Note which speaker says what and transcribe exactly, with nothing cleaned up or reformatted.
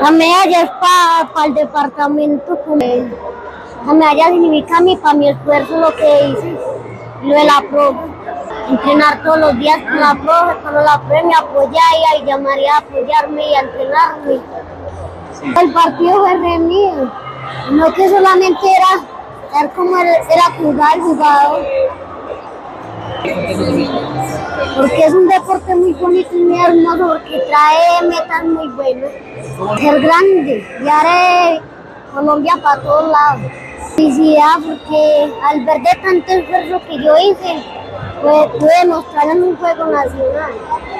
Speaker 1: La medalla es para pa el departamento. La medalla significa mi, para mi esfuerzo, lo que hice, lo de la profe. Entrenar todos los días con la profe, cuando la profe me apoyaba y llamaría a apoyarme y a entrenarme. Sí. El partido fue reñido, no que solamente era, era como el, era jugar el jugador. Porque es un deporte muy bonito y muy hermoso, porque trae metas muy buenas. Ser grande, llevar Colombia para todos lados. Felicidad, porque al ver de tanto esfuerzo que yo hice, pues pude demostrar en un juego nacional.